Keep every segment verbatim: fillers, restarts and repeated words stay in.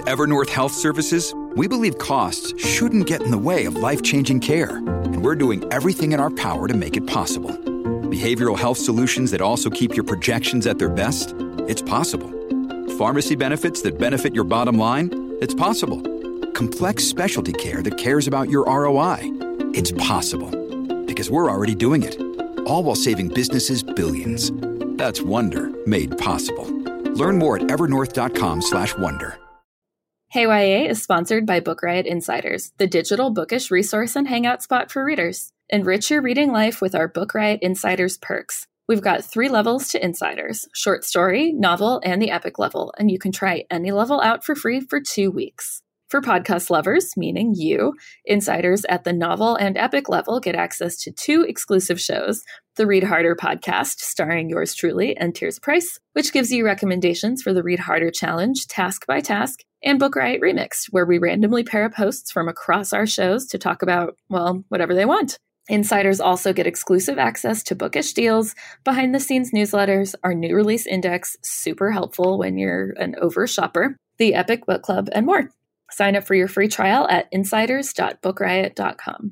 Evernorth Health Services, we believe costs shouldn't get in the way of life-changing care, and we're doing everything in our power to make it possible. Behavioral health solutions that also keep your projections at their best? It's possible. Pharmacy benefits that benefit your bottom line? It's possible. Complex specialty care that cares about your R O I? It's possible. Because we're already doing it. All while saving businesses billions. That's Wonder made possible. Learn more at evernorth.com slash wonder. Hey Y A is sponsored by Book Riot Insiders, the digital bookish resource and hangout spot for readers. Enrich your reading life with our Book Riot Insiders perks. We've got three levels to Insiders: short story, novel, and the epic level, and you can try any level out for free for two weeks. For podcast lovers, meaning you, Insiders at the novel and epic level get access to two exclusive shows: the Read Harder podcast, starring yours truly and Tirzah Price, which gives you recommendations for the Read Harder Challenge, task by task, and Book Riot Remixed, where we randomly pair up hosts from across our shows to talk about, well, whatever they want. Insiders also get exclusive access to bookish deals, behind-the-scenes newsletters, our new release index, super helpful when you're an over shopper, the Epic Book Club, and more. Sign up for your free trial at insiders dot book riot dot com.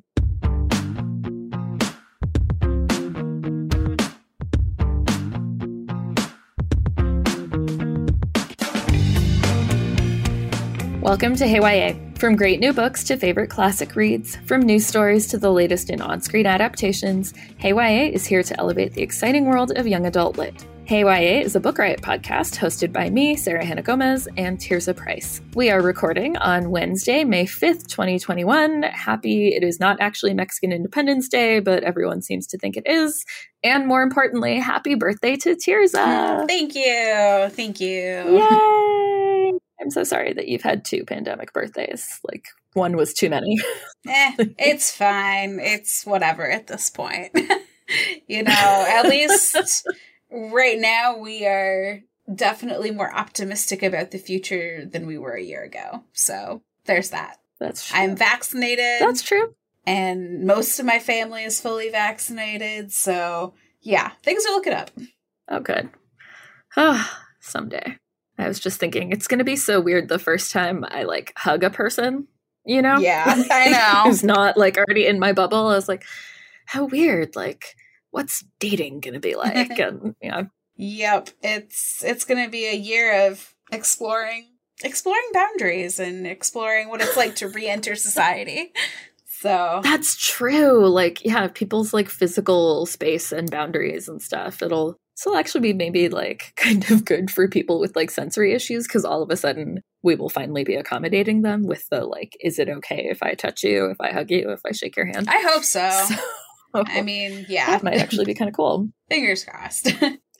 Welcome to Hey Y A. From great new books to favorite classic reads, from news stories to the latest in on-screen adaptations, Hey Y A is here to elevate the exciting world of young adult lit. Hey Y A is a Book Riot podcast hosted by me, Sarah Hannah Gomez, and Tirzah Price. We are recording on Wednesday, May fifth, twenty twenty-one. Happy, it is not actually Mexican Independence Day, but everyone seems to think it is. And more importantly, happy birthday to Tirzah! Thank you. Thank you. Yay! I'm so sorry that you've had two pandemic birthdays. Like, one was too many. eh, it's fine. It's whatever at this point. You know, at least right now we are definitely more optimistic about the future than we were a year ago. So there's that. That's true. I'm vaccinated. That's true. And most of my family is fully vaccinated. So yeah, things are looking up. Oh, good. Oh, someday. I was just thinking, it's going to be so weird the first time I, like, hug a person, you know? Yeah, I know. Who's not, like, already in my bubble. I was like, how weird. Like, what's dating going to be like? And, you know. Yep. It's, it's going to be a year of exploring, exploring boundaries and exploring what it's like to re-enter society. So. That's true. Like, yeah, people's, like, physical space and boundaries and stuff. It'll. So it'll actually be maybe like kind of good for people with like sensory issues, because all of a sudden we will finally be accommodating them with the like, is it okay if I touch you, if I hug you, if I shake your hand? I hope so. so I mean, yeah. That might actually be kind of cool. Fingers crossed.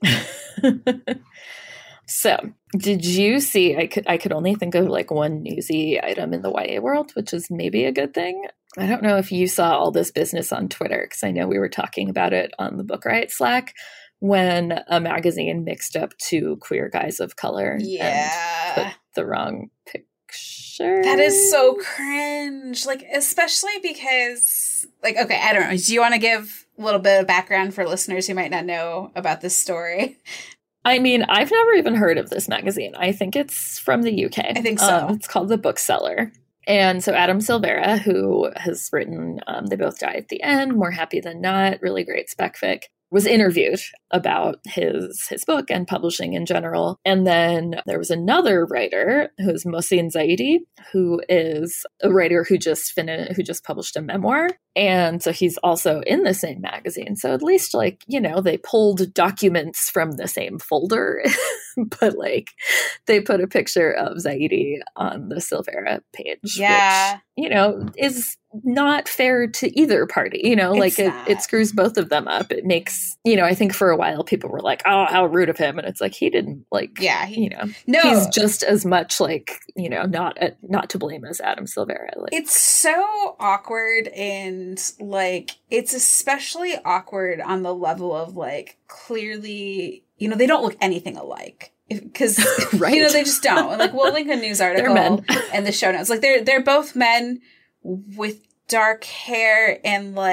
So did you see, I could, I could only think of like one newsy item in the Y A world, which is maybe a good thing. I don't know if you saw all this business on Twitter, because I know we were talking about it on the Book Riot Slack, when a magazine mixed up two queer guys of color yeah. and put the wrong picture. That is so cringe. Like, especially because, like, okay, I don't know. Do you want to give a little bit of background for listeners who might not know about this story? I mean, I've never even heard of this magazine. I think it's from the U K. I think so. Um, it's called The Bookseller. And so Adam Silvera, who has written um, They Both Die at the End, More Happy Than Not, really great spec fic, was interviewed about his his book and publishing in general. And then there was another writer who's Mohsin Zaidi, who is a writer who just finished, who just published a memoir. And so he's also in the same magazine. So at least, like, you know, they pulled documents from the same folder, but like they put a picture of Zaidi on the Silvera page, yeah. which, you know, is not fair to either party, you know, like it, it screws both of them up. It makes, you know, I think for a while people were like, oh, how rude of him. And it's like, he didn't like, yeah, he, you know, no. he's just as much like, you know, not, uh, not to blame as Adam Silvera. Like, it's so awkward. And like, it's especially awkward on the level of like, clearly, you know, they don't look anything alike. Because, right. you know, they just don't. Like, we'll link a news article and the show notes. Like, they're they're both men with dark hair and, like,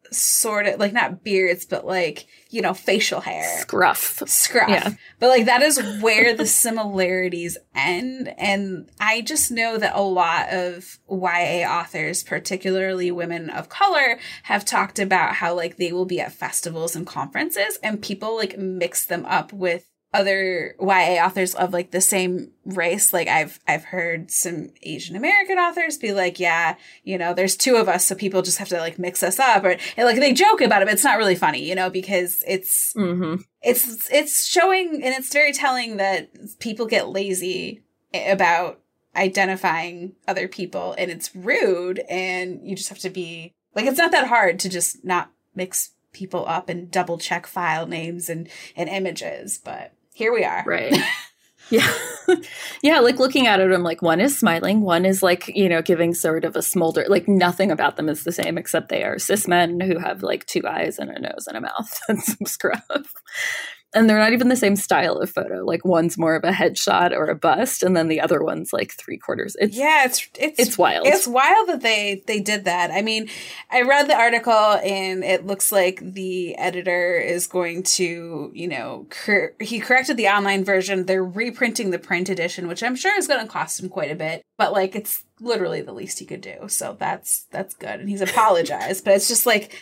sort of like not beards, but like, you know, facial hair. Scruff. Scruff. Yeah. But like that is where the similarities end. And I just know that a lot of Y A authors, particularly women of color, have talked about how like they will be at festivals and conferences and people like mix them up with other Y A authors of like the same race. Like I've I've heard some Asian American authors be like, yeah, you know, there's two of us, so people just have to like mix us up, or and, like they joke about it, but it's not really funny, you know, because it's mm-hmm. it's it's showing and it's very telling that people get lazy about identifying other people, and it's rude, and you just have to be like, it's not that hard to just not mix people up and double check file names and and images, but here we are. Right. Yeah. Yeah. Like looking at it, I'm like, one is smiling. One is like, you know, giving sort of a smolder, like nothing about them is the same, except they are cis men who have like two eyes and a nose and a mouth and some scruff. And they're not even the same style of photo. Like one's more of a headshot or a bust, and then the other one's like three quarters. It's yeah, it's it's it's wild. It's wild that they they did that. I mean, I read the article, and it looks like the editor is going to, you know, cor- he corrected the online version. They're reprinting the print edition, which I'm sure is going to cost him quite a bit. But like, it's literally the least he could do. So that's that's good, and he's apologized. But it's just like,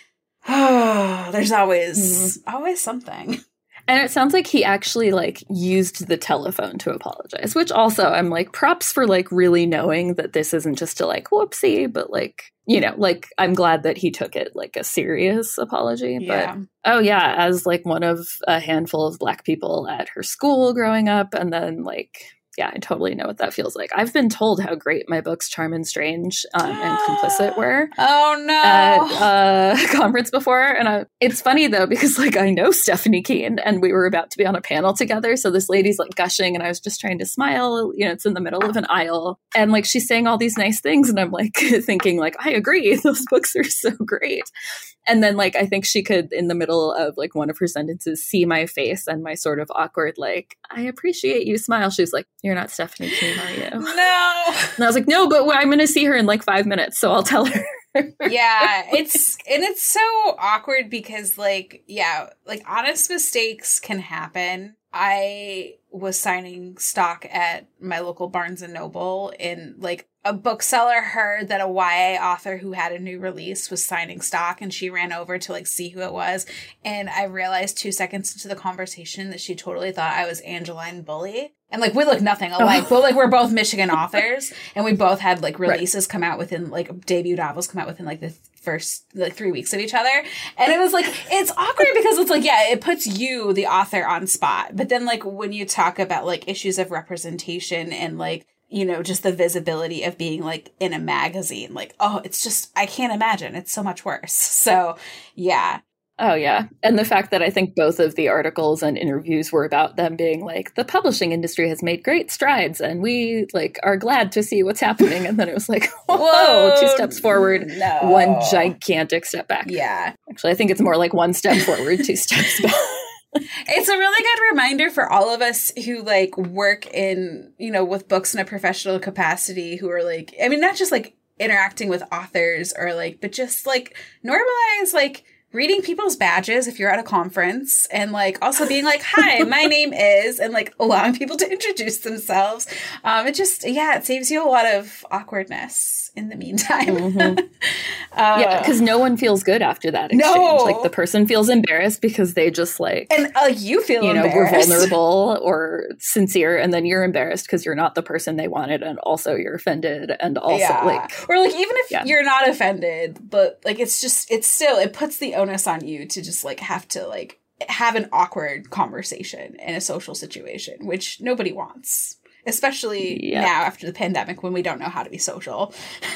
oh, there's always mm-hmm. always something. And it sounds like he actually, like, used the telephone to apologize, which also I'm like, props for, like, really knowing that this isn't just a, like, whoopsie, but, like, you know, like, I'm glad that he took it like a serious apology. Yeah. But, oh, yeah, as, like, one of a handful of Black people at her school growing up, and then, like, yeah, I totally know what that feels like. I've been told how great my books Charm and Strange um, and Complicit were. Oh, no. At a conference before. And I, it's funny, though, because, like, I know Stephanie Keene, and we were about to be on a panel together. So this lady's, like, gushing, and I was just trying to smile. You know, it's in the middle of an aisle. And, like, she's saying all these nice things. And I'm, like, thinking, like, I agree. Those books are so great. And then, like, I think she could, in the middle of, like, one of her sentences, see my face and my sort of awkward, like, I appreciate you smile. She was like, you're not Stephanie Keene, are you? No. And I was like, no, but I'm going to see her in, like, five minutes, so I'll tell her. Yeah, it's, and it's so awkward because, like, yeah, like, honest mistakes can happen. I was signing stock at my local Barnes and Noble, and, like, a bookseller heard that a Y A author who had a new release was signing stock, and she ran over to, like, see who it was. And I realized two seconds into the conversation that she totally thought I was Angeline Bully. And, like, we look nothing alike, oh. but, like, we're both Michigan authors, and we both had, like, releases right. come out within, like, debut novels come out within, like, the first, like, three weeks of each other. And it was, like, it's awkward because it's, like, yeah, it puts you, the author, on spot. But then, like, when you talk about, like, issues of representation and, like, you know, just the visibility of being, like, in a magazine, like, oh, it's just, I can't imagine. It's so much worse. So, yeah. Oh, yeah. And the fact that I think both of the articles and interviews were about them being like, the publishing industry has made great strides and we like are glad to see what's happening. And then it was like, whoa, whoa two steps forward, no. one gigantic step back. Yeah. Actually, I think it's more like one step forward, two steps back. It's a really good reminder for all of us who like work in, you know, with books in a professional capacity, who are like, I mean, not just like interacting with authors or like, but just like normalize like reading people's badges if you're at a conference, and like also being like, hi, my name is, and like allowing people to introduce themselves. Um, it just, yeah, it saves you a lot of awkwardness in the meantime. Mm-hmm. uh, yeah, because no one feels good after that exchange. No. Like the person feels embarrassed because they just like, and uh, you feel you know, were embarrassed. vulnerable or sincere, and then you're embarrassed because you're not the person they wanted, and also you're offended, and also yeah. like, or like even if yeah. you're not offended, but like it's just, it's still, it puts the onus on you to just like have to like have an awkward conversation in a social situation, which nobody wants, especially yeah. now after the pandemic when we don't know how to be social.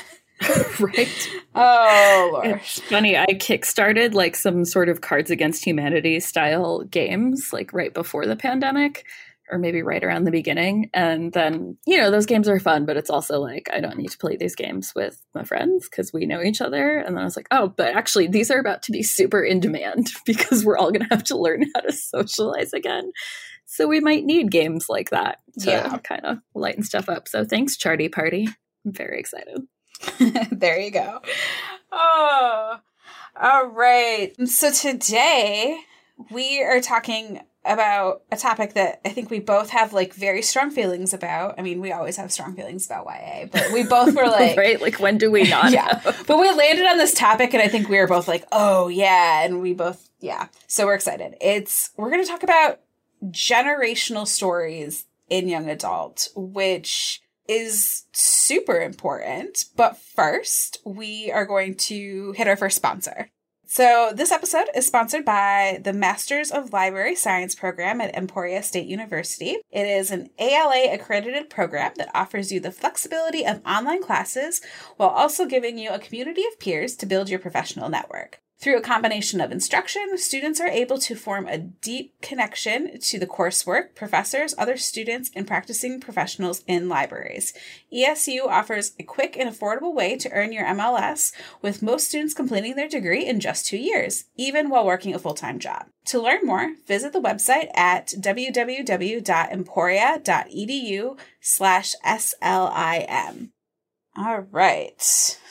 Right. Oh, Lord. It's funny. I kickstarted like some sort of Cards Against Humanity style games like right before the pandemic, or maybe right around the beginning. And then, you know, those games are fun, but it's also like, I don't need to play these games with my friends because we know each other. And then I was like, oh, but actually these are about to be super in demand because we're all going to have to learn how to socialize again. So we might need games like that to yeah. kind of lighten stuff up. So thanks, Charty Party. I'm very excited. There you go. Oh, All right. So today we are talking about a topic that I think we both have like very strong feelings about. I mean, we always have strong feelings about Y A, but we both were like, right? Like, when do we not? Yeah. Have? But we landed on this topic and I think we were both like, oh yeah. And we both, yeah. So we're excited. It's, we're going to talk about generational stories in young adult, which is super important. But first, we are going to hit our first sponsor. So this episode is sponsored by the Masters of Library Science program at Emporia State University. It is an A L A accredited program that offers you the flexibility of online classes while also giving you a community of peers to build your professional network. Through a combination of instruction, students are able to form a deep connection to the coursework, professors, other students, and practicing professionals in libraries. E S U offers a quick and affordable way to earn your M L S, with most students completing their degree in just two years, even while working a full-time job. To learn more, visit the website at www.emporia.edu slash SLIM. All right.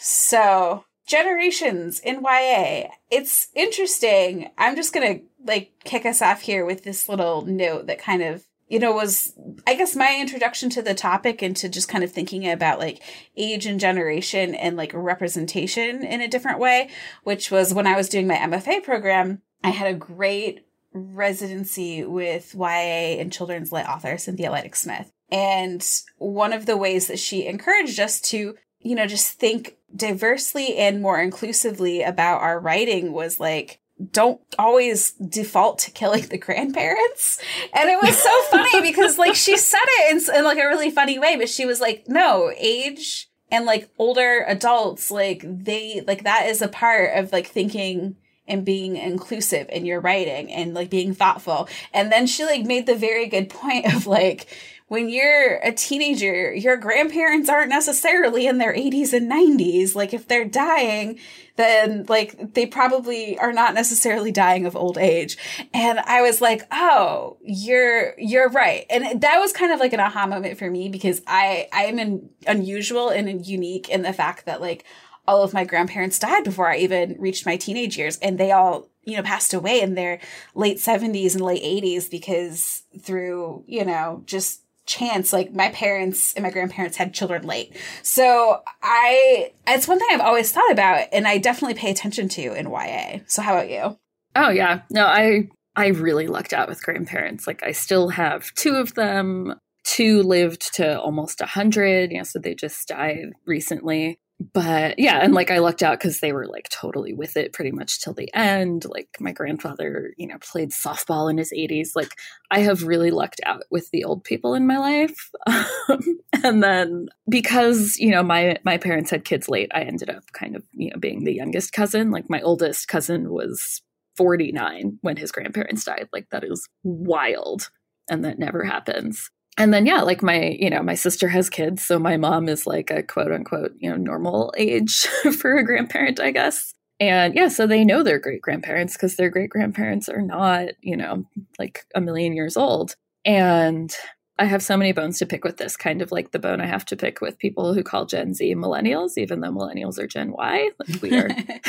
So generations in Y A. It's interesting. I'm just going to like kick us off here with this little note that kind of, you know, was, I guess, my introduction to the topic and to just kind of thinking about like age and generation and like representation in a different way, which was when I was doing my M F A program. I had a great residency with Y A and children's lit author Cynthia Leidig-Smith. And one of the ways that she encouraged us to, you know, just think diversely and more inclusively about our writing was like, don't always default to killing the grandparents. And it was so funny because like she said it in, in like a really funny way, but she was like, no, age and like older adults, like they, like that is a part of like thinking and being inclusive in your writing and like being thoughtful. And then she like made the very good point of like, when you're a teenager, your grandparents aren't necessarily in their eighties and nineties. Like if they're dying, then like they probably are not necessarily dying of old age. And I was like, oh, you're, you're right. And that was kind of like an aha moment for me because I, I am an unusual and unique in the fact that like all of my grandparents died before I even reached my teenage years. And they all, you know, passed away in their late seventies and late eighties because through, you know, just chance, like my parents and my grandparents had children late. So I, it's one thing I've always thought about and I definitely pay attention to in Y A. So how about you? Oh yeah. No, I, I really lucked out with grandparents. Like I still have two of them. Two lived to almost a hundred. You know, so they just died recently. But yeah, and like I lucked out because they were like totally with it pretty much till the end. Like my grandfather, you know, played softball in his eighties. Like I have really lucked out with the old people in my life. Um, and then because, you know, my my parents had kids late, I ended up kind of, you know, being the youngest cousin. Like my oldest cousin was forty-nine when his grandparents died. Like that is wild. And that never happens. And then, yeah, like my, you know, my sister has kids. So my mom is like a quote unquote, you know, normal age for a grandparent, I guess. And yeah, so they know their great grandparents because their great grandparents are not, you know, like a million years old. And I have so many bones to pick with this, kind of like the bone I have to pick with people who call Gen Z millennials, even though millennials are Gen Y. Like we are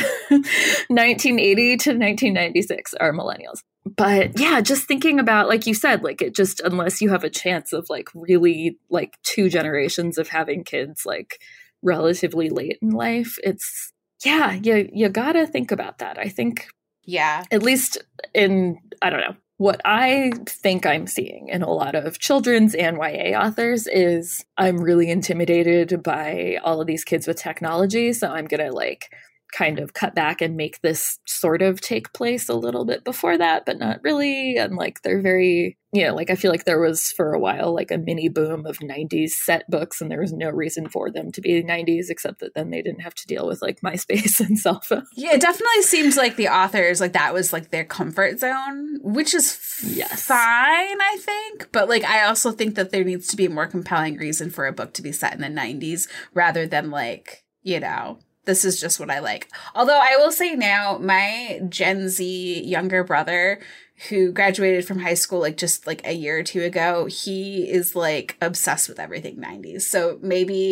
nineteen eighty to nineteen ninety-six are millennials. But yeah, just thinking about, like you said, like it just, unless you have a chance of like really like two generations of having kids like relatively late in life, it's, yeah, you, you gotta think about that. I think, yeah, at least in, I don't know, what I think I'm seeing in a lot of children's and Y A authors is I'm really intimidated by all of these kids with technology. So I'm going to like kind of cut back and make this sort of take place a little bit before that, but not really. And like, they're very, you know, like I feel like there was for a while like a mini boom of nineties set books and there was no reason for them to be nineties except that then they didn't have to deal with like MySpace and cell phones. Yeah, it definitely seems like the authors, like that was like their comfort zone, which is f- yes. fine, I think. But like, I also think that there needs to be a more compelling reason for a book to be set in the nineties rather than like, you know, this is just what I like. Although I will say now, my Gen Z younger brother who graduated from high school like just like a year or two ago, he is like obsessed with everything nineties. So maybe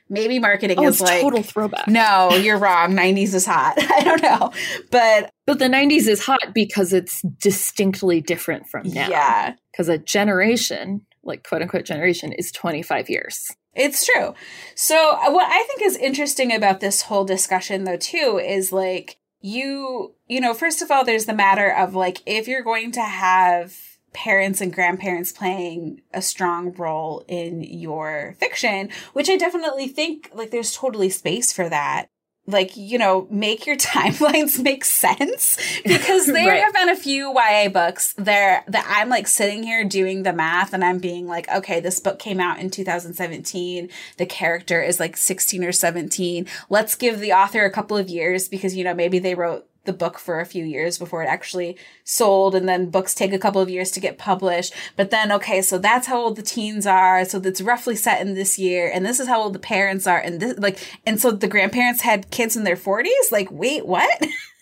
Maybe marketing oh, is like total throwback. No, you're wrong. nineties is hot. I don't know. But But the nineties is hot because it's distinctly different from now. Yeah. Because a generation, like quote unquote generation, is twenty-five years. It's true. So uh, what I think is interesting about this whole discussion, though, too, is like you, you know, first of all, there's the matter of like, if you're going to have parents and grandparents playing a strong role in your fiction, which I definitely think like there's totally space for that. Like, you know, make your timelines make sense, because there right. have been a few Y A books there that I'm like sitting here doing the math and I'm being like, okay, this book came out in two thousand seventeen. The character is like sixteen or seventeen. Let's give the author a couple of years because, you know, maybe they wrote the book for a few years before it actually sold, and then books take a couple of years to get published. But then, okay, so that's how old the teens are. So that's roughly set in this year, and this is how old the parents are, and this like, and so the grandparents had kids in their forties. Like, wait, what?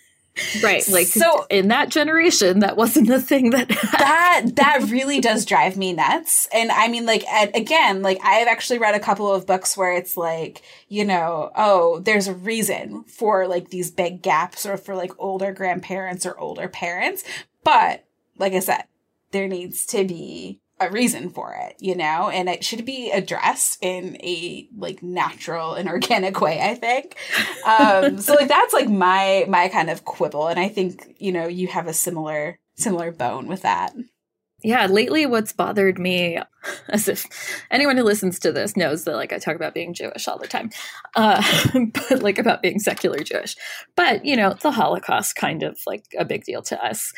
Right. Like, so in that generation, that wasn't the thing that that that really does drive me nuts. And I mean, like, at, again, like I have actually read a couple of books where it's like, you know, oh, there's a reason for like these big gaps or for like older grandparents or older parents. But like I said, there needs to be a reason for it, you know, and it should be addressed in a like natural and organic way, I think. Um, so like, that's like my, my kind of quibble. And I think, you know, you have a similar, similar bone with that. Yeah. Lately, what's bothered me, as if anyone who listens to this knows that like I talk about being Jewish all the time, uh, but like about being secular Jewish, but you know, the Holocaust kind of like a big deal to us.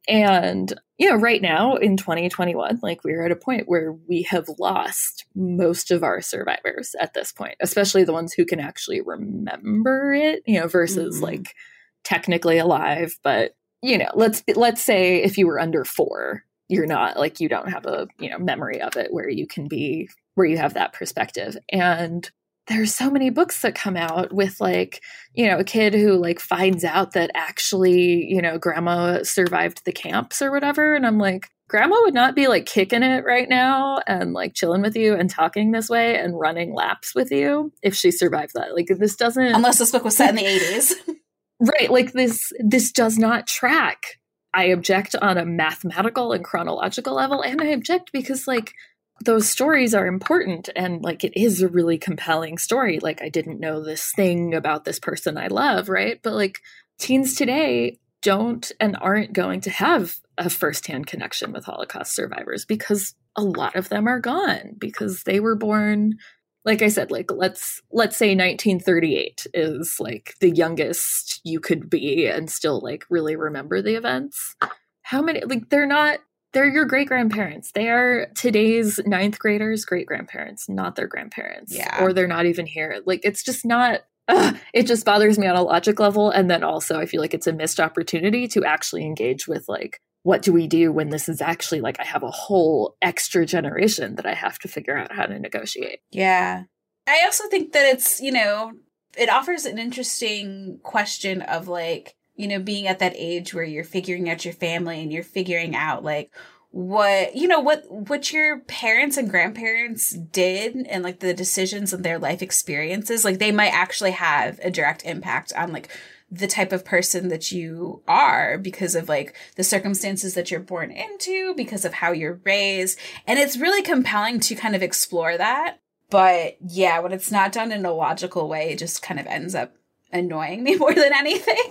And, you know, right now in twenty twenty-one, like we're at a point where we have lost most of our survivors at this point, especially the ones who can actually remember it, you know, versus mm-hmm. like technically alive. But, you know, let's let's say if you were under four, you're not like you don't have a, you know, memory of it where you can be where you have that perspective. And there's so many books that come out with like, you know, a kid who like finds out that actually, you know, grandma survived the camps or whatever. And I'm like, grandma would not be like kicking it right now and like chilling with you and talking this way and running laps with you if she survived that. Like this doesn't. Unless this book was set in the eighties. Right. Like this, this does not track. I object on a mathematical and chronological level. And I object because like, those stories are important and like it is a really compelling story. Like I didn't know this thing about this person I love, right? But like teens today don't and aren't going to have a firsthand connection with Holocaust survivors because a lot of them are gone because they were born, like I said, like let's let's say nineteen thirty-eight is like the youngest you could be and still like really remember the events. How many, like they're not They're your great-grandparents. They are today's ninth graders' great-grandparents, not their grandparents. Yeah. Or they're not even here. Like, it's just not, ugh, it just bothers me on a logic level. And then also I feel like it's a missed opportunity to actually engage with, like, what do we do when this is actually, like, I have a whole extra generation that I have to figure out how to negotiate. Yeah. I also think that it's, you know, it offers an interesting question of, like, you know, being at that age where you're figuring out your family and you're figuring out like what, you know, what, what your parents and grandparents did and like the decisions of their life experiences, like they might actually have a direct impact on like the type of person that you are because of like the circumstances that you're born into, because of how you're raised. And it's really compelling to kind of explore that. But yeah, when it's not done in a logical way, it just kind of ends up annoying me more than anything.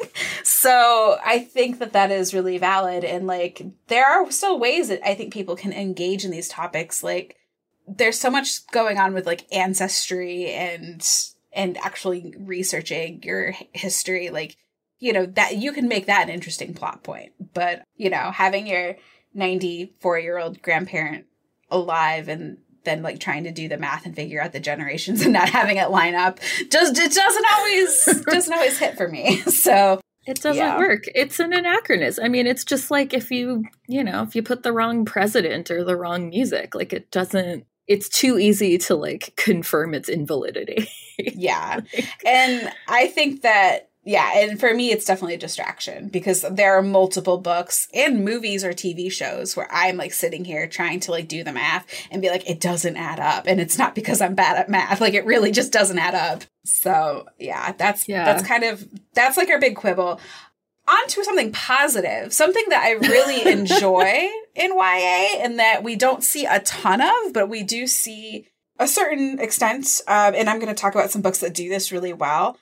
So I think that that is really valid. And like, there are still ways that I think people can engage in these topics. Like there's so much going on with like ancestry and, and actually researching your history. Like, you know, that you can make that an interesting plot point, but you know, having your ninety-four year old grandparent alive and then like trying to do the math and figure out the generations and not having it line up just it doesn't always doesn't always hit for me. So it doesn't yeah. work. It's an anachronism. I mean, it's just like if you, you know, if you put the wrong president or the wrong music, like it doesn't, it's too easy to like confirm its invalidity. Yeah. And I think that, Yeah, and for me, it's definitely a distraction because there are multiple books and movies or T V shows where I'm like sitting here trying to like do the math and be like, it doesn't add up. And it's not because I'm bad at math. Like, it really just doesn't add up. So yeah, that's yeah. that's kind of, that's like our big quibble. On to something positive, something that I really enjoy in Y A and that we don't see a ton of, but we do see a certain extent. Um, and I'm going to talk about some books that do this really well.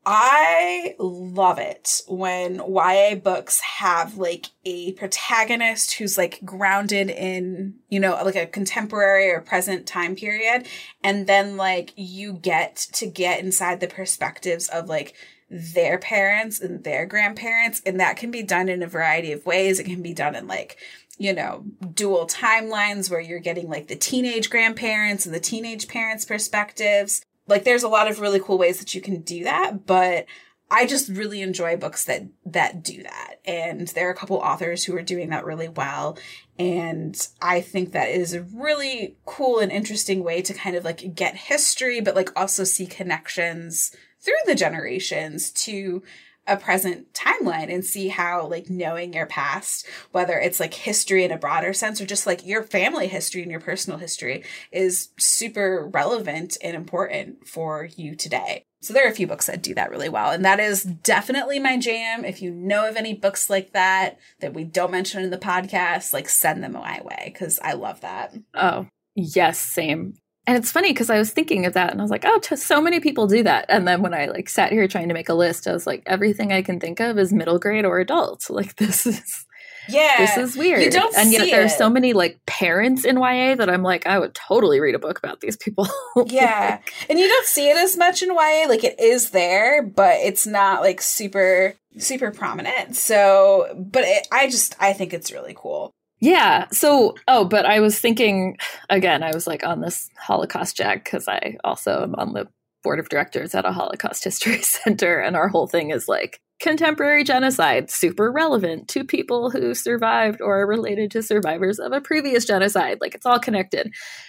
I love it when Y A books have like a protagonist who's like grounded in, you know, like a contemporary or present time period. And then like you get to get inside the perspectives of like their parents and their grandparents. And that can be done in a variety of ways. It can be done in like, you know, dual timelines where you're getting like the teenage grandparents and the teenage parents' perspectives. Like, there's a lot of really cool ways that you can do that, but I just really enjoy books that that do that. And there are a couple authors who are doing that really well. And I think that is a really cool and interesting way to kind of like get history, but like also see connections through the generations to a present timeline and see how like knowing your past, whether it's like history in a broader sense or just like your family history and your personal history, is super relevant and important for you today. So there are a few books that do that really well. And that is definitely my jam. If you know of any books like that that we don't mention in the podcast, like send them my way because I love that. Oh, yes, same. And it's funny because I was thinking of that and I was like, oh, t- so many people do that. And then when I like sat here trying to make a list, I was like, everything I can think of is middle grade or adult. Like, this is, yeah, this is weird. You don't and yet see there's it. so many like parents in Y A that I'm like, I would totally read a book about these people. Yeah. And you don't see it as much in Y A. Like, it is there, but it's not like super, super prominent. So, but it, I just, I think it's really cool. Yeah. So, oh, but I was thinking, again, I was like on this Holocaust jag because I also am on the board of directors at a Holocaust History Center. And our whole thing is like contemporary genocide, super relevant to people who survived or are related to survivors of a previous genocide. Like, it's all connected.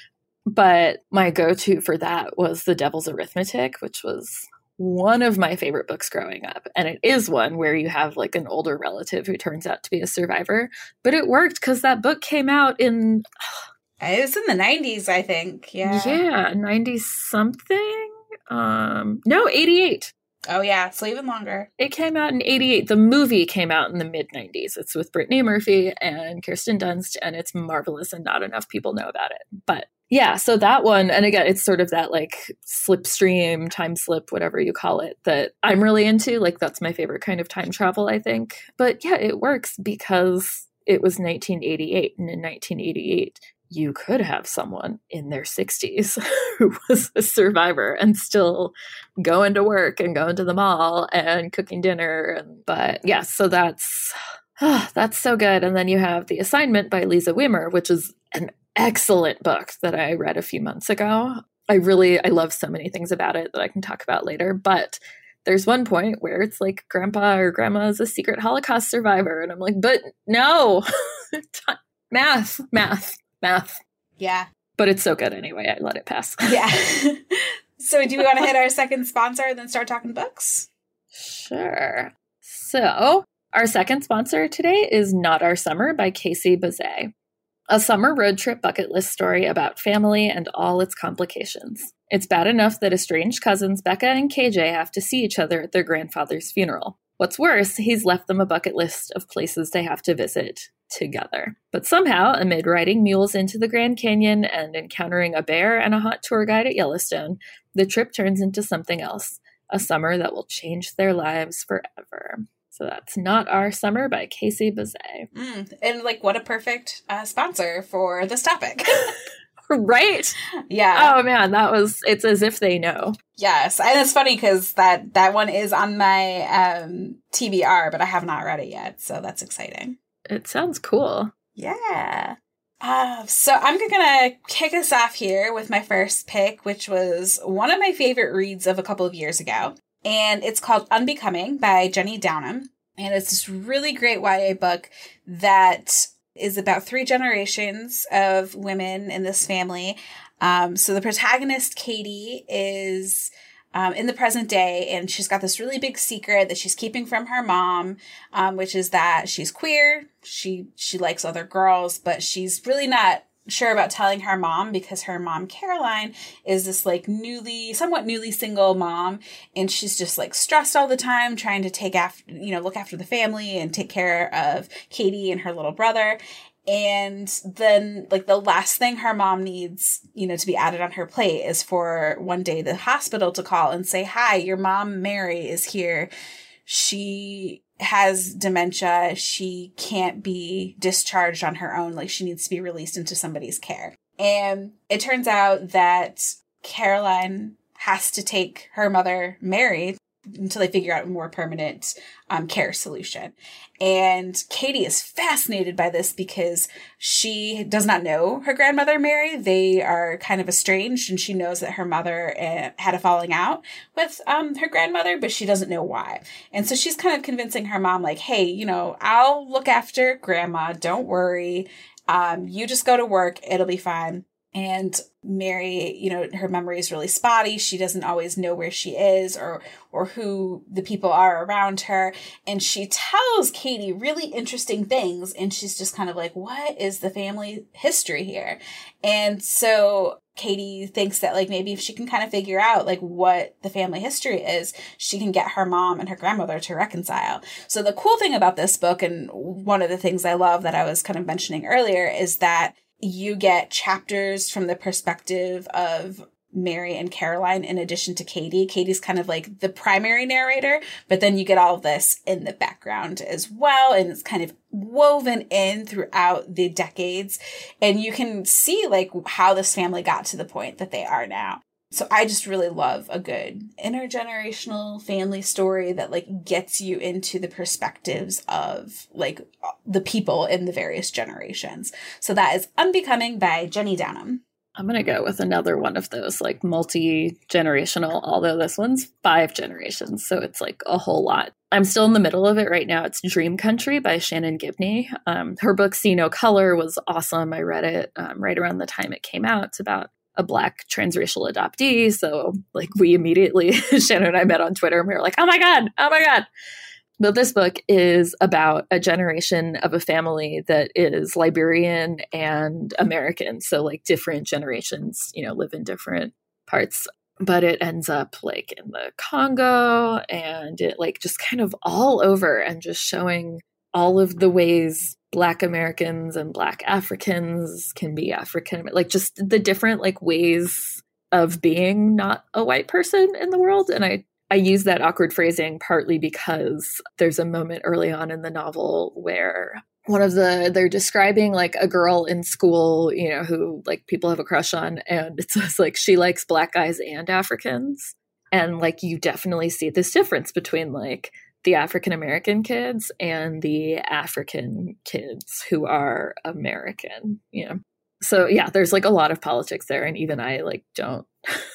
But my go-to for that was The Devil's Arithmetic, which was one of my favorite books growing up. And it is one where you have like an older relative who turns out to be a survivor. But it worked because that book came out in... It was in the nineties, I think. Yeah. Yeah, ninety-something? Um, no, eighty-eight. Oh, yeah. So even longer. It came out in eighty-eight. The movie came out in the mid-nineties. It's with Brittany Murphy and Kirsten Dunst, and it's marvelous, and not enough people know about it. But yeah, so that one, and again, it's sort of that like slipstream, time slip, whatever you call it, that I'm really into. Like, that's my favorite kind of time travel, I think. But yeah, it works because it was nineteen eighty-eight, and in nineteen eighty-eight, you could have someone in their sixties who was a survivor and still going to work and going to the mall and cooking dinner. And, but yeah, so that's, oh, that's so good. And then you have The Assignment by Lisa Wimmer, which is an excellent book that I read a few months ago. I really, I love so many things about it that I can talk about later, but there's one point where it's like grandpa or grandma is a secret Holocaust survivor. And I'm like, but no, math, math. Math. Yeah. But it's so good anyway. I let it pass. Yeah. So do we want to hit our second sponsor and then start talking books? Sure. So our second sponsor today is Not Our Summer by Casey Bazet. A summer road trip bucket list story about family and all its complications. It's bad enough that estranged cousins Becca and K J have to see each other at their grandfather's funeral. What's worse, he's left them a bucket list of places they have to visit together. But somehow, amid riding mules into the Grand Canyon and encountering a bear and a hot tour guide at Yellowstone, the trip turns into something else, a summer that will change their lives forever. So that's Not Our Summer by Casey Bazet. Mm, and like, what a perfect uh, sponsor for this topic. Right? Yeah. Oh man, that was, it's as if they know. Yes. And it's funny because that, that one is on my um, T B R, but I have not read it yet. So that's exciting. It sounds cool. Yeah. Uh, so I'm going to kick us off here with my first pick, which was one of my favorite reads of a couple of years ago. And it's called Unbecoming by Jenny Downham. And it's this really great Y A book that is about three generations of women in this family. Um, so the protagonist, Katie, is um, in the present day, and she's got this really big secret that she's keeping from her mom, um, which is that she's queer. She she likes other girls, but she's really not sure about telling her mom because her mom, Caroline, is this like newly, somewhat newly single mom. And she's just like stressed all the time, trying to take after, you know, look after the family and take care of Katie and her little brother. And then like the last thing her mom needs, you know, to be added on her plate is for one day the hospital to call and say, hi, your mom, Mary, is here. She has dementia. She can't be discharged on her own. Like, she needs to be released into somebody's care. And it turns out that Caroline has to take her mother, Mary, until they figure out a more permanent um, care solution. And Katie is fascinated by this because she does not know her grandmother, Mary. They are kind of estranged, and she knows that her mother uh, had a falling out with um, her grandmother, but she doesn't know why. And so she's kind of convincing her mom, like, hey, you know, I'll look after grandma. Don't worry. Um, you just go to work. It'll be fine. And Mary, you know, her memory is really spotty. She doesn't always know where she is or or who the people are around her. And she tells Katie really interesting things. And she's just kind of like, what is the family history here? And so Katie thinks that like maybe if she can kind of figure out like what the family history is, she can get her mom and her grandmother to reconcile. So the cool thing about this book, and one of the things I love that I was kind of mentioning earlier, is that you get chapters from the perspective of Mary and Caroline in addition to Katie. Katie's kind of like the primary narrator, but then you get all of this in the background as well. And it's kind of woven in throughout the decades. And you can see like how this family got to the point that they are now. So I just really love a good intergenerational family story that like gets you into the perspectives of like the people in the various generations. So that is Unbecoming by Jenny Downham. I'm going to go with another one of those like multi-generational, although this one's five generations. So it's like a whole lot. I'm still in the middle of it right now. It's Dream Country by Shannon Gibney. Um, her book, See No Color, was awesome. I read it um, right around the time it came out. It's about a Black transracial adoptee. So like we immediately, Shannon and I met on Twitter and we were like, oh my God, oh my God. But this book is about a generation of a family that is Liberian and American. So like different generations, you know, live in different parts, but it ends up like in the Congo and it like just kind of all over and just showing all of the ways Black Americans and Black Africans can be African, like just the different like ways of being not a white person in the world. And I, I use that awkward phrasing partly because there's a moment early on in the novel where one of the, they're describing like a girl in school, you know, who like people have a crush on. And it says like, she likes Black guys and Africans. And like, you definitely see this difference between like the African-American kids and the African kids who are American, you know? So yeah, there's like a lot of politics there. And even I like don't,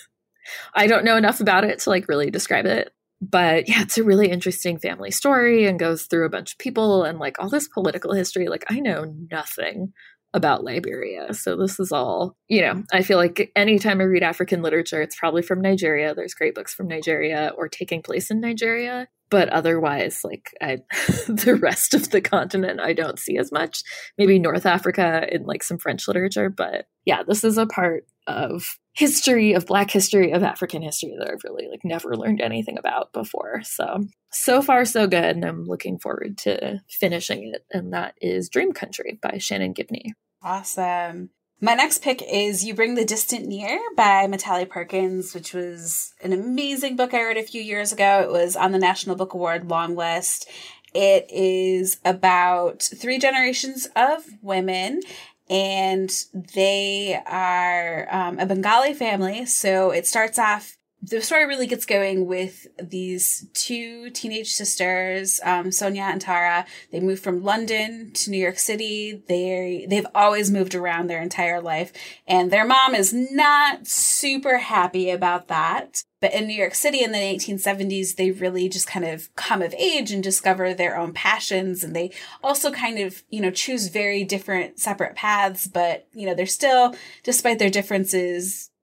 I don't know enough about it to like really describe it. But yeah, it's a really interesting family story and goes through a bunch of people and like all this political history. Like I know nothing about Liberia. So this is all, you know, I feel like anytime I read African literature, it's probably from Nigeria. There's great books from Nigeria or taking place in Nigeria. But otherwise, like I, the rest of the continent, I don't see as much. Maybe North Africa and like some French literature. But yeah, this is a part of history, of Black history, of African history that I've really like never learned anything about before. So, so far so good. And I'm looking forward to finishing it. And that is Dream Country by Shannon Gibney. Awesome. My next pick is You Bring the Distant Near by Mathalie Perkins, which was an amazing book I read a few years ago. It was on the National Book Award long list. It is about three generations of women, and they are um, a Bengali family. So it starts off, the story really gets going with these two teenage sisters, um, Sonia and Tara. They moved from London to New York City. They they've always moved around their entire life, and their mom is not super happy about that. But in New York City in the eighteen seventies, they really just kind of come of age and discover their own passions. And they also kind of, you know, choose very different separate paths. But, you know, they're still, despite their differences,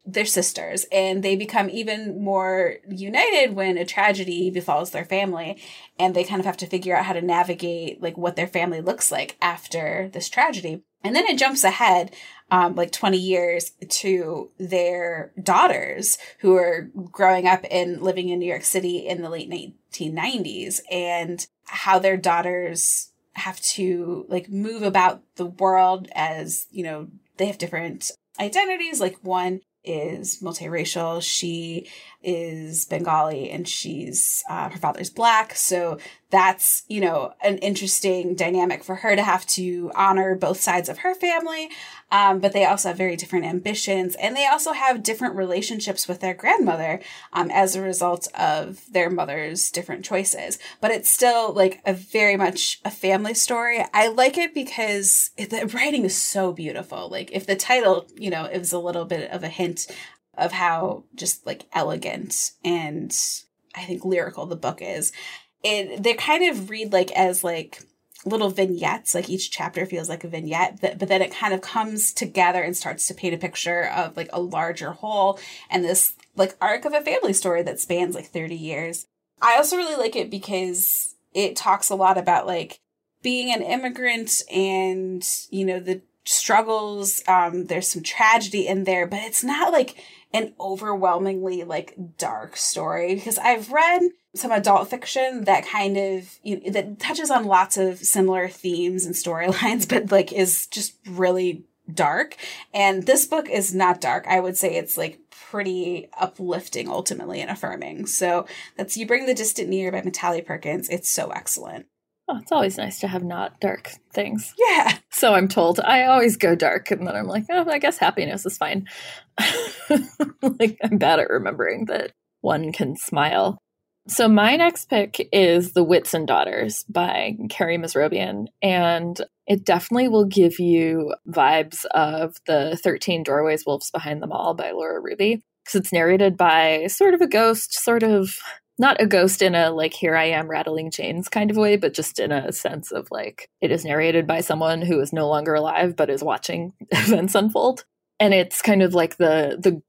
they're sisters, and they become even more united when a tragedy befalls their family, and they kind of have to figure out how to navigate like what their family looks like after this tragedy. And then it jumps ahead um, like twenty years to their daughters who are growing up and living in New York City in the late nineteen nineties, and how their daughters have to like move about the world as, you know, they have different identities. Like one is multiracial. She is Bengali and she's, uh, her father's Black. So that's, you know, an interesting dynamic for her to have to honor both sides of her family. Um, but they also have very different ambitions, and they also have different relationships with their grandmother, um, as a result of their mother's different choices. But it's still like a very much a family story. I like it because the writing is so beautiful. Like if the title, you know, it was a little bit of a hint of how just like elegant and I think lyrical the book is. It, they kind of read like as like little vignettes, like each chapter feels like a vignette, but, but then it kind of comes together and starts to paint a picture of like a larger whole and this like arc of a family story that spans like thirty years. I also really like it because it talks a lot about like being an immigrant and, you know, the struggles. Um, there's some tragedy in there, but it's not like an overwhelmingly like dark story, because I've read some adult fiction that kind of, you know, that touches on lots of similar themes and storylines, but like is just really dark. And this book is not dark. I would say it's like pretty uplifting ultimately and affirming. So that's You Bring the Distant Near by Natalie Perkins. It's so excellent. Oh, it's always nice to have not dark things. Yeah. So I'm told. I always go dark, and then I'm like, oh, I guess happiness is fine. Like, I'm bad at remembering that one can smile. So my next pick is The Whitsun Daughters by Carrie Mesrobian, and it definitely will give you vibes of the thirteen Doorways, Wolves Behind Them All by Laura Ruby, because it's narrated by sort of a ghost, sort of... Not a ghost in a, like, here I am rattling chains kind of way, but just in a sense of, like, it is narrated by someone who is no longer alive, but is watching events unfold. And it's kind of like the the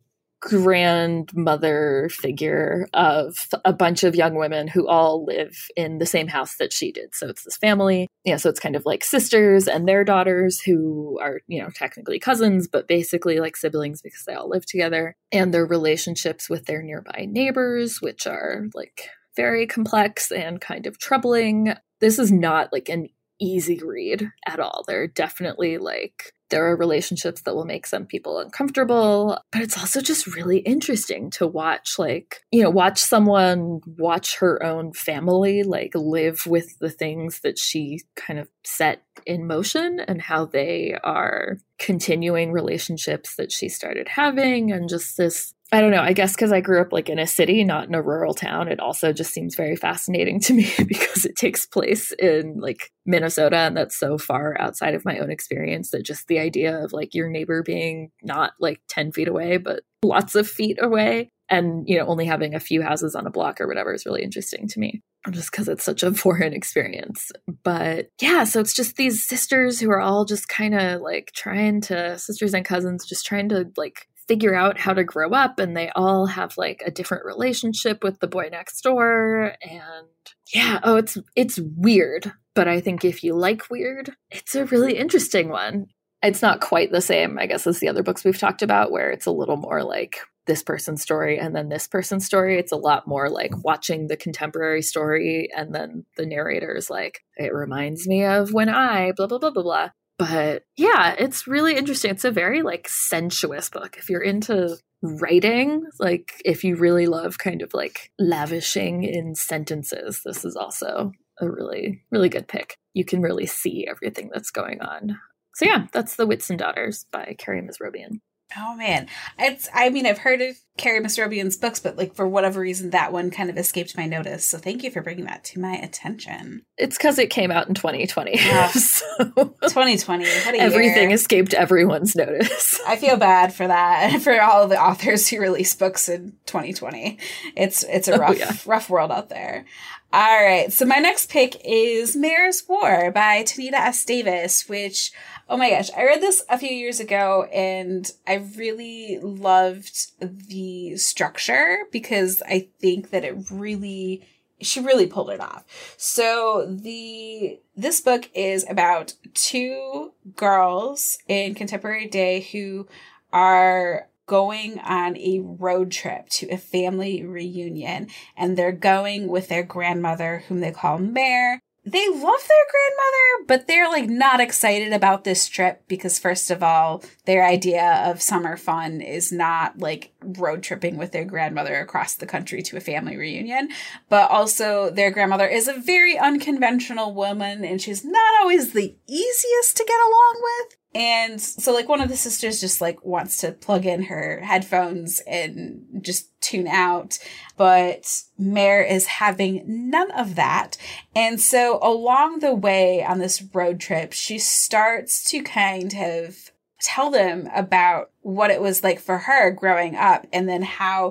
grandmother figure of a bunch of young women who all live in the same house that she did. So it's this family. Yeah, so it's kind of like sisters and their daughters who are, you know, technically cousins, but basically like siblings because they all live together. And their relationships with their nearby neighbors, which are like very complex and kind of troubling. This is not like an easy read at all. There are definitely like there are relationships that will make some people uncomfortable, but it's also just really interesting to watch, like, you know, watch someone watch her own family, like, live with the things that she kind of set in motion and how they are continuing relationships that she started having. And just this, I don't know, I guess because I grew up like in a city, not in a rural town, it also just seems very fascinating to me because it takes place in like Minnesota, and that's so far outside of my own experience that just the idea of like your neighbor being not like ten feet away, but lots of feet away, and, you know, only having a few houses on a block or whatever is really interesting to me, just because it's such a foreign experience. But yeah, so it's just these sisters who are all just kind of like trying to, sisters and cousins, just trying to like figure out how to grow up, and they all have like a different relationship with the boy next door. And yeah, oh, it's it's weird, but I think if you like weird, it's a really interesting one. It's not quite the same, I guess, as the other books we've talked about, where it's a little more like this person's story and then this person's story. It's a lot more like watching the contemporary story, and then the narrator is like, it reminds me of when I blah, blah, blah, blah, blah. But yeah, it's really interesting. It's a very like sensuous book. If you're into writing, like if you really love kind of like lavishing in sentences, this is also a really, really good pick. You can really see everything that's going on. So yeah, that's The Whitsun Daughters by Carrie Mesrobian. Oh man, it's, I mean, I've heard of Carrie Mastrobian's books, but like for whatever reason, that one kind of escaped my notice. So thank you for bringing that to my attention. It's because it came out in twenty twenty. Yeah. So twenty twenty. What a everything year. escaped everyone's notice. I feel bad for that, for all of the authors who release books in twenty twenty. It's it's a rough, oh, yeah. rough world out there. All right. So my next pick is Mare's War by Tanita S. Davis, which, oh my gosh, I read this a few years ago and I really loved the structure because I think that it really, she really pulled it off. So the, this book is about two girls in contemporary day who are going on a road trip to a family reunion, and they're going with their grandmother, whom they call Mare. They love their grandmother, but they're like not excited about this trip because, first of all, their idea of summer fun is not like road tripping with their grandmother across the country to a family reunion. But also their grandmother is a very unconventional woman and she's not always the easiest to get along with. And so like one of the sisters just like wants to plug in her headphones and just tune out, but Mare is having none of that. And so along the way on this road trip, she starts to kind of tell them about what it was like for her growing up and then how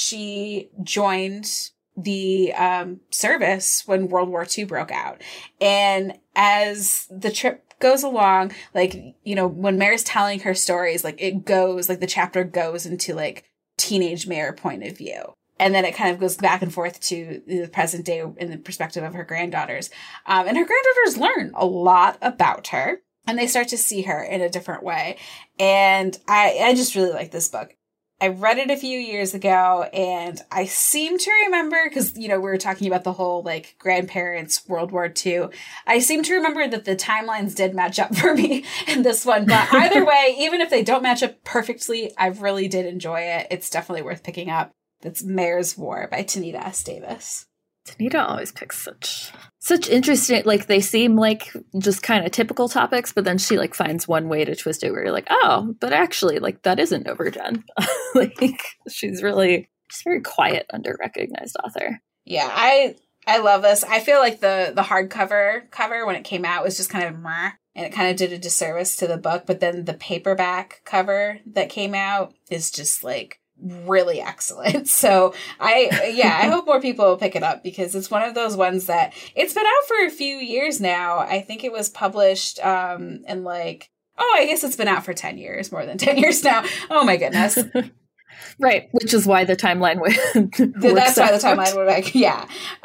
she joined the um, service when World War Two broke out. And as the trip goes along, like, you know, when Mare's telling her stories, like it goes, like the chapter goes into like teenage Mare point of view. And then it kind of goes back and forth to the present day in the perspective of her granddaughters. Um, and her granddaughters learn a lot about her and they start to see her in a different way. And I, I just really like this book. I read it a few years ago and I seem to remember, because, you know, we were talking about the whole like grandparents, World War Two. I seem to remember that the timelines did match up for me in this one. But either way, even if they don't match up perfectly, I really did enjoy it. It's definitely worth picking up. That's Mare's War by Tanita S. Davis. Tanita always picks such such interesting, like they seem like just kind of typical topics, but then she like finds one way to twist it where you're like, oh, but actually like that isn't Overgen. Like she's really just very quiet, under-recognized author. Yeah, I I love this. I feel like the the hardcover cover when it came out was just kind of meh, and it kind of did a disservice to the book, but then the paperback cover that came out is just like really excellent. So I, yeah, I hope more people will pick it up because it's one of those ones that it's been out for a few years now. I think it was published um, in like, oh, I guess it's been out for ten years, more than ten years now. Oh my goodness. Right. Which is why the timeline would That's why the timeline would like, yeah.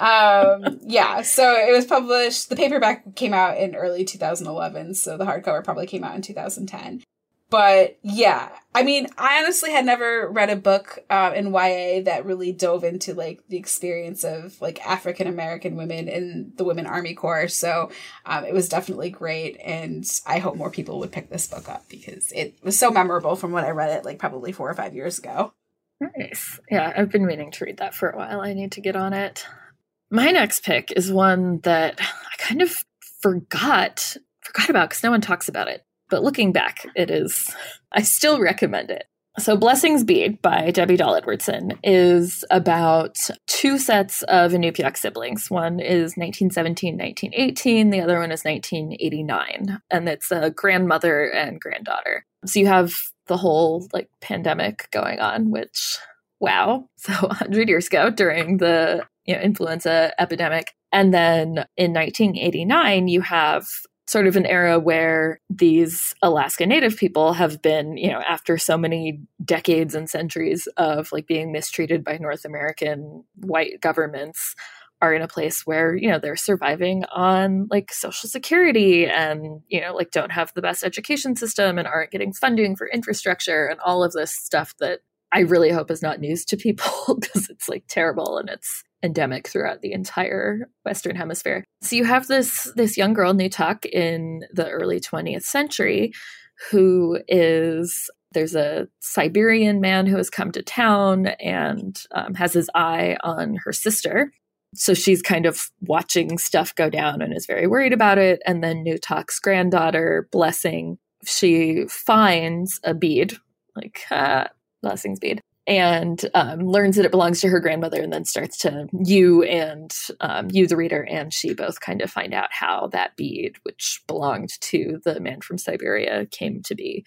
Um, yeah. So it was published, the paperback came out in early two thousand eleven. So the hardcover probably came out in two thousand ten. But yeah, I mean, I honestly had never read a book uh, in Y A that really dove into like the experience of like African American women in the Women Army Corps. So um, it was definitely great. And I hope more people would pick this book up because it was so memorable from when I read it like probably four or five years ago. Nice. Yeah, I've been meaning to read that for a while. I need to get on it. My next pick is one that I kind of forgot, forgot about because no one talks about it. But looking back, it is, I still recommend it. So Blessings Bead by Debbie Dahl Edwardson is about two sets of Inupiaq siblings. One is nineteen seventeen, nineteen eighteen. The other one is nineteen eighty-nine. And it's a grandmother and granddaughter. So you have the whole like pandemic going on, which, wow. So one hundred years ago during the you know, influenza epidemic. And then in nineteen eighty-nine, you have sort of an era where these Alaska Native people have been, you know, after so many decades and centuries of like being mistreated by North American white governments, are in a place where, you know, they're surviving on like Social Security and, you know, like don't have the best education system and aren't getting funding for infrastructure and all of this stuff that I really hope is not news to people because it's like terrible and it's endemic throughout the entire Western Hemisphere. So you have this this young girl, Nutak, in the early twentieth century, who is, there's a Siberian man who has come to town and um, has his eye on her sister. So she's kind of watching stuff go down and is very worried about it. And then Nutak's granddaughter, Blessing, she finds a bead, like uh, Blessing's bead, and um, learns that it belongs to her grandmother, and then starts to, you and um, you, the reader, and she both kind of find out how that bead, which belonged to the man from Siberia, came to be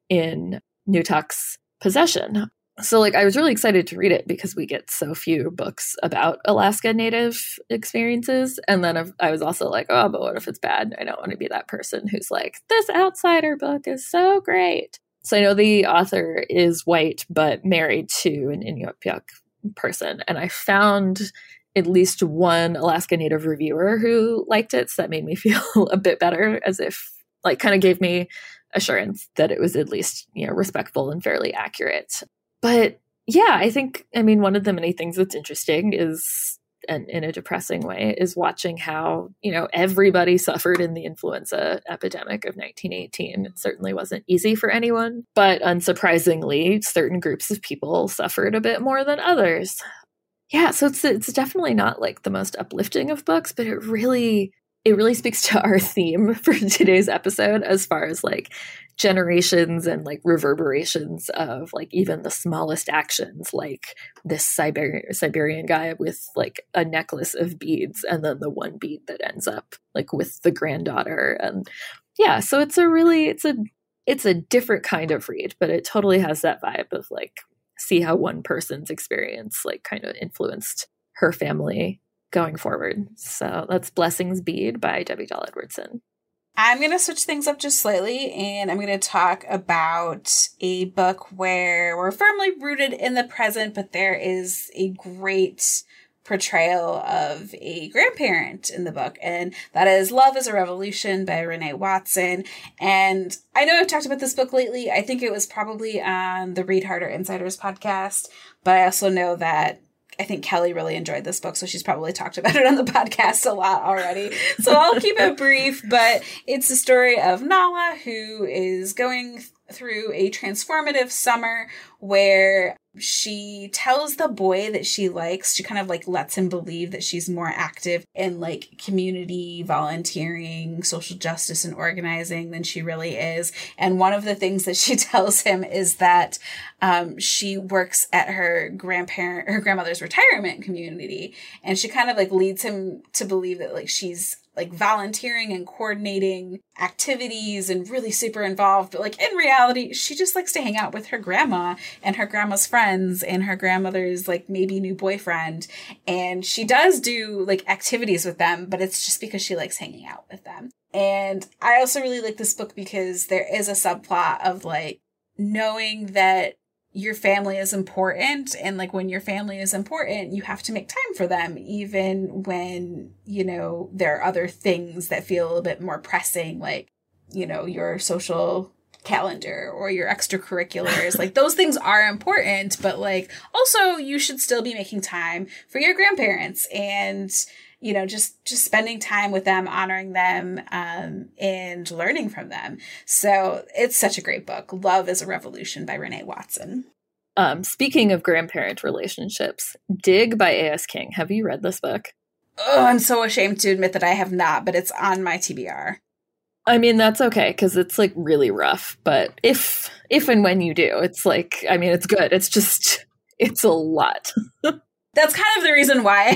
in Nutak's possession. So like, I was really excited to read it because we get so few books about Alaska Native experiences. And then I was also like, oh, but what if it's bad? I don't want to be that person who's like, this outsider book is so great. So I know the author is white, but married to an Inupiaq person. And I found at least one Alaska Native reviewer who liked it. So that made me feel a bit better, as if like kind of gave me assurance that it was at least, you know, respectful and fairly accurate. But yeah, I think, I mean, one of the many things that's interesting is, and in a depressing way, is watching how, you know, everybody suffered in the influenza epidemic of nineteen eighteen. It certainly wasn't easy for anyone, but unsurprisingly, certain groups of people suffered a bit more than others. Yeah, so it's it's definitely not like the most uplifting of books, but it really it really speaks to our theme for today's episode, as far as like generations and like reverberations of like even the smallest actions, like this Siberian Siberian guy with like a necklace of beads, and then the one bead that ends up like with the granddaughter. And yeah, so it's a really it's a it's a different kind of read, but it totally has that vibe of like, see how one person's experience like kind of influenced her family going forward. So that's Blessing's Bead by Debbie Dahl Edwardson. I'm going to switch things up just slightly, and I'm going to talk about a book where we're firmly rooted in the present, but there is a great portrayal of a grandparent in the book, and that is Love is a Revolution by Renee Watson. And I know I've talked about this book lately. I think it was probably on the Read Harder Insiders podcast, but I also know that I think Kelly really enjoyed this book, so she's probably talked about it on the podcast a lot already. So I'll keep it brief, but it's the story of Nala, who is going through a transformative summer where she tells the boy that she likes, she kind of like lets him believe that she's more active in like community volunteering, social justice, and organizing than she really is. And one of the things that she tells him is that um, she works at her grandparent, her grandmother's retirement community. And she kind of like leads him to believe that like she's like volunteering and coordinating activities and really super involved. But like in reality, she just likes to hang out with her grandma and her grandma's friends and her grandmother's like maybe new boyfriend. And she does do like activities with them, but it's just because she likes hanging out with them. And I also really like this book because there is a subplot of like knowing that your family is important, and like when your family is important, you have to make time for them, even when, you know, there are other things that feel a bit more pressing, like, you know, your social calendar or your extracurriculars. Like those things are important, but like also you should still be making time for your grandparents and, you know, just, just spending time with them, honoring them, um, and learning from them. So it's such a great book. Love is a Revolution by Renee Watson. Um, speaking of grandparent relationships, Dig by A S King. Have you read this book? Oh, I'm so ashamed to admit that I have not, but it's on my T B R. I mean, that's okay, because it's like really rough. But if, if and when you do, it's like, I mean, it's good. It's just, it's a lot. That's kind of the reason why.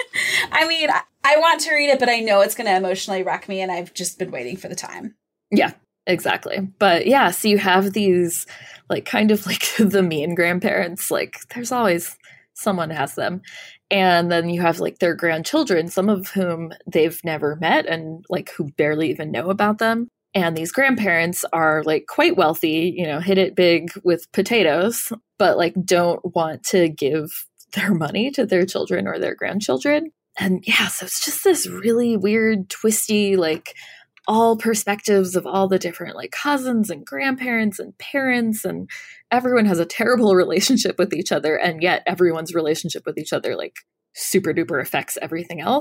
I mean, I, I want to read it, but I know it's going to emotionally wreck me, and I've just been waiting for the time. Yeah, exactly. But yeah, so you have these, like, kind of like the mean grandparents. Like, there's always someone has them. And then you have, like, their grandchildren, some of whom they've never met and, like, who barely even know about them. And these grandparents are, like, quite wealthy, you know, hit it big with potatoes, but, like, don't want to give their money to their children or their grandchildren. And yeah, so it's just this really weird, twisty, like all perspectives of all the different like cousins and grandparents and parents, and everyone has a terrible relationship with each other. And yet everyone's relationship with each other like super duper affects everything else.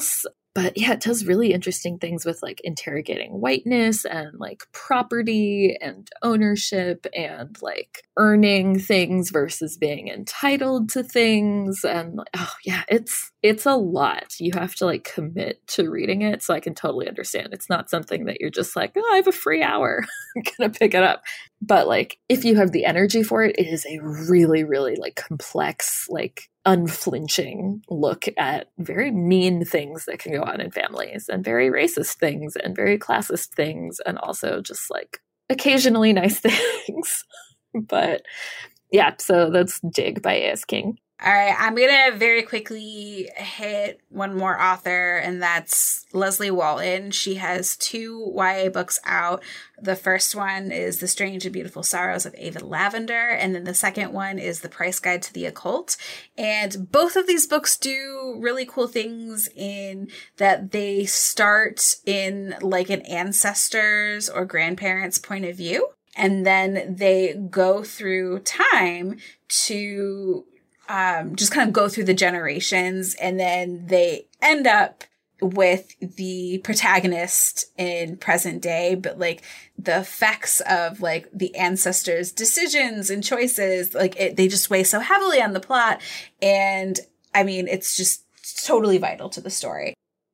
But yeah, it does really interesting things with like interrogating whiteness and like property and ownership and like earning things versus being entitled to things. And like, oh yeah, it's it's a lot. You have to like commit to reading it. So I can totally understand. It's not something that you're just like, oh, I have a free hour. I'm gonna pick it up. But like if you have the energy for it, it is a really, really like complex, like unflinching look at very mean things that can go on in families and very racist things and very classist things and also just like occasionally nice things. But yeah, so that's Dig by A S. King. All right, I'm going to very quickly hit one more author, and that's Leslie Walton. She has two Y A books out. The first one is The Strange and Beautiful Sorrows of Ava Lavender, and then the second one is The Price Guide to the Occult. And both of these books do really cool things in that they start in like an ancestor's or grandparents' point of view, and then they go through time to Um, just kind of go through the generations, and then they end up with the protagonist in present day, but like the effects of like the ancestors' decisions and choices, like it, they just weigh so heavily on the plot. And I mean, it's just totally vital to the story.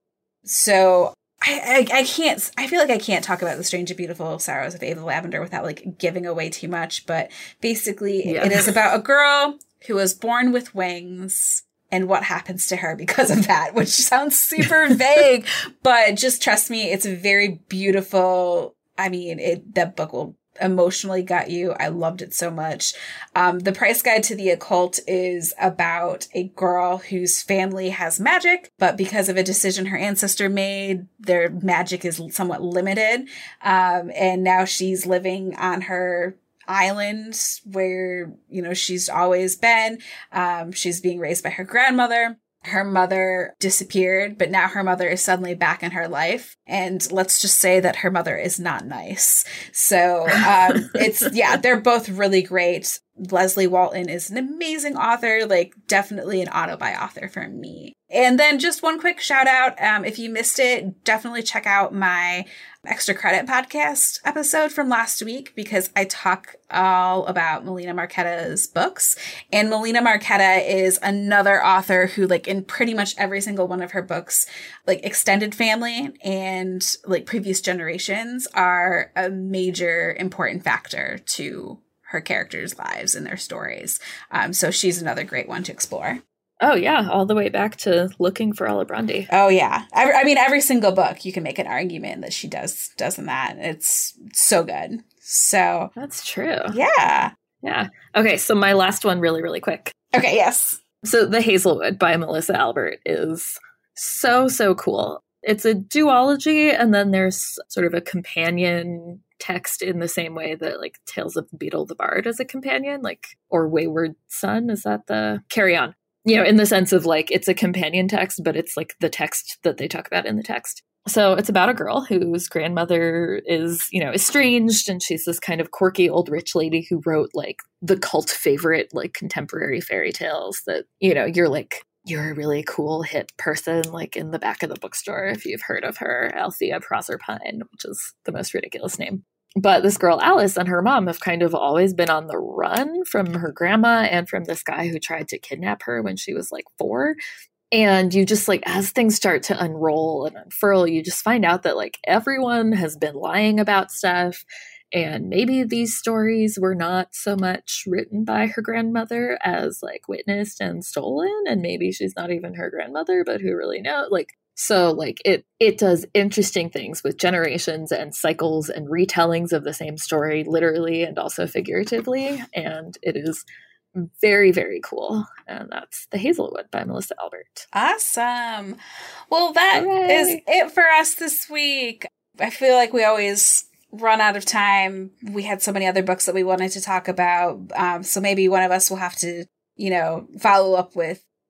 So I, I, I can't, I feel like I can't talk about The Strange and Beautiful Sorrows of Ava Lavender without like giving away too much, but basically yeah. It is about a girl who was born with wings and what happens to her because of that, which sounds super vague, but just trust me, it's very beautiful. I mean, it, that book will emotionally gut you. I loved it so much. Um, The Price Guide to the Occult is about a girl whose family has magic, but because of a decision her ancestor made, their magic is somewhat limited. Um, and now she's living on her island where, you know, she's always been. Um, she's being raised by her grandmother. Her mother disappeared, but now her mother is suddenly back in her life. And let's just say that her mother is not nice. So um, it's, yeah, they're both really great. Leslie Walton is an amazing author, like definitely an auto-buy author for me. And then just one quick shout out. Um, if you missed it, definitely check out my Extra Credit podcast episode from last week, because I talk all about Melina Marchetta's books. And Melina Marchetta is another author who, like, in pretty much every single one of her books, like extended family and like previous generations are a major important factor to her characters' lives and their stories. Um, so she's another great one to explore. Oh, yeah. All the way back to Looking for Alibrandi. Oh, yeah. I, I mean, every single book, you can make an argument that she does, does in that. It's so good. So. That's true. Yeah. Yeah. Okay. So my last one really, really quick. Okay. Yes. So The Hazelwood by Melissa Albert is so, so cool. It's a duology, and then there's sort of a companion text in the same way that like Tales of Beetle the Bard is a companion, like, or Wayward Son. Is that the Carry On? You know, in the sense of like, it's a companion text, but it's like the text that they talk about in the text. So it's about a girl whose grandmother is, you know, estranged, and she's this kind of quirky old rich lady who wrote like the cult favorite, like contemporary fairy tales that, you know, you're like, you're a really cool hip person, like in the back of the bookstore, if you've heard of her, Althea Proserpine, which is the most ridiculous name. But this girl, Alice, and her mom have kind of always been on the run from her grandma and from this guy who tried to kidnap her when she was like four. And you just like, as things start to unroll and unfurl, you just find out that like everyone has been lying about stuff. And maybe these stories were not so much written by her grandmother as like witnessed and stolen. And maybe she's not even her grandmother, but who really knows? Like, so like it, it does interesting things with generations and cycles and retellings of the same story, literally and also figuratively. And it is very, very cool. And that's The Hazelwood by Melissa Albert. Awesome. Well, that Hooray. is it for us this week. I feel like we always run out of time. We had so many other books that we wanted to talk about. Um, so maybe one of us will have to, you know, follow up with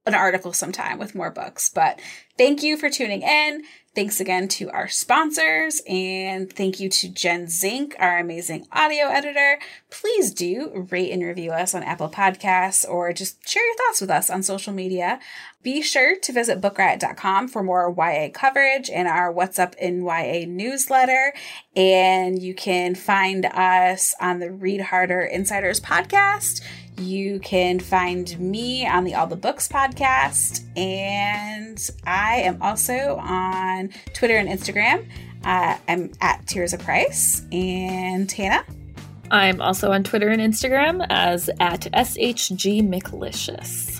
an article sometime with more books. But thank you for tuning in. Thanks again to our sponsors, and thank you to Jen Zink, our amazing audio editor. Please do rate and review us on Apple Podcasts, or just share your thoughts with us on social media. Be sure to visit book riot dot com for more Y A coverage and our What's Up in Y A newsletter. And you can find us on the Read Harder Insiders podcast. You can find me on the All the Books podcast, and I am also on Twitter and Instagram. Uh, I'm at Tears of Price. And Hannah? I'm also on Twitter and Instagram as at S H G McLicious.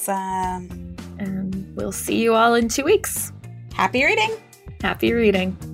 Awesome. And we'll see you all in two weeks. Happy reading! Happy reading.